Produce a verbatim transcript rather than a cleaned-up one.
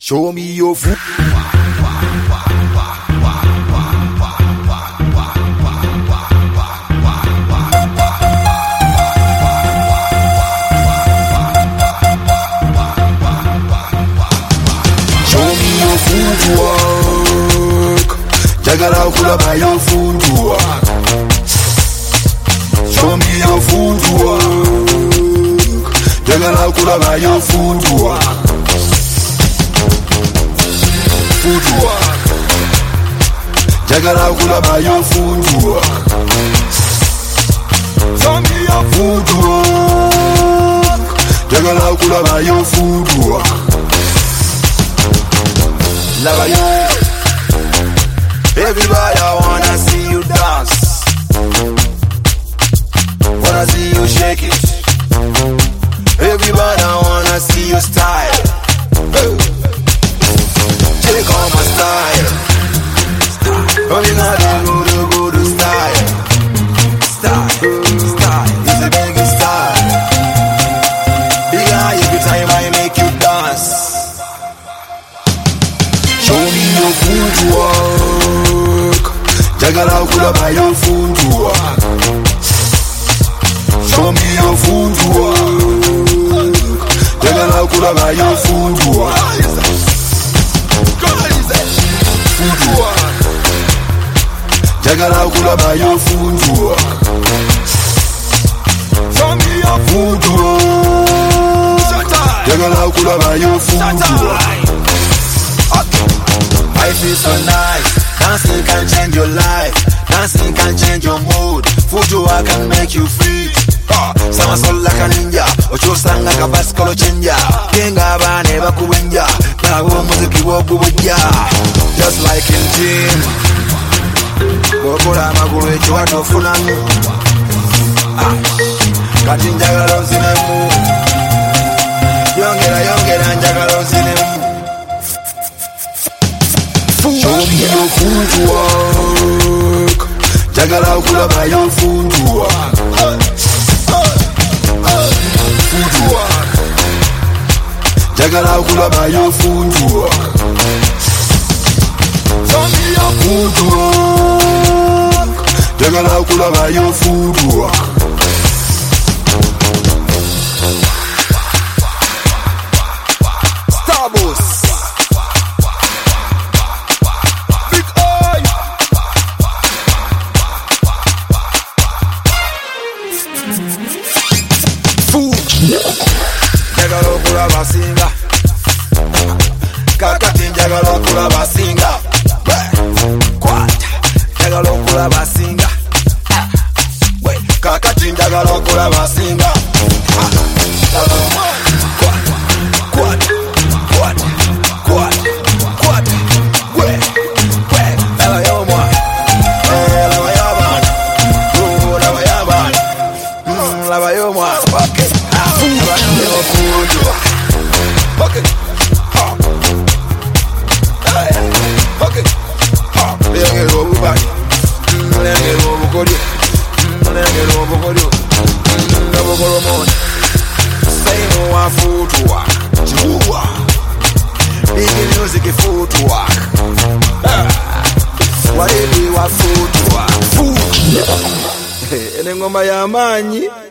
Show me your food. Show me your footwork. Jagala kula by your footwork. Show me your footwork. Jagala kula by your footwork. Footwork. Jagala kula by your footwork. Show me your footwork. Jagala kula by your footwork. Love you. Everybody, I wanna see you dance. Wanna see you shake it. Everybody, I wanna see your style. Hey. Take on my style. Only not the good, good style. Style, style. It's a big style. Big eye every time I make you dance. Show me your footwork. Jagala kula by your footwork. Show me your footwork. Jagala kula by your footwork. Footwork. Jagala kula by your footwork. Show me your footwork. Jagala kula by your footwork. I feel so nice. Dancing can change your life. Dancing can change your mood. Footwork can make you free. Uh, Sama soul like a ninja. Ocho sanga ka baskolo chenja. Kenga bane bakubenja. Na wo muziki wo bubuja. Just like in gym. Bokora maguru echo wato funanu. Ah, kati njagala nzinemu. Yongera yongera njagala nzinemu. Show me your footwork. Jagala kula by your footwork. Footwork. Jagala kula by your footwork. Show me your footwork. Jagala kula by your footwork. Starboss. Jagala kula basinga. Kakati jagala kula basinga. Kwata. Jagala kula basinga. Kakati jagala kula basinga. Kwata. Kwata. Kwata. Kwata. Kwata. We. We. Ela yo moi. Ela va ya ban. Oh, la va ya ban. Mm, la va yo moi. Okay. Okay. Oh. Hey. Okay. Oh. Lenge lo bubaki. Lenge lo bukodi. Lenge lo bukodi. Lo bukolo mo. Say no wa footwork. Juwa. Big music footwork. Ah. Wale wa footwork. Foot. Ele ngoma ya manyi.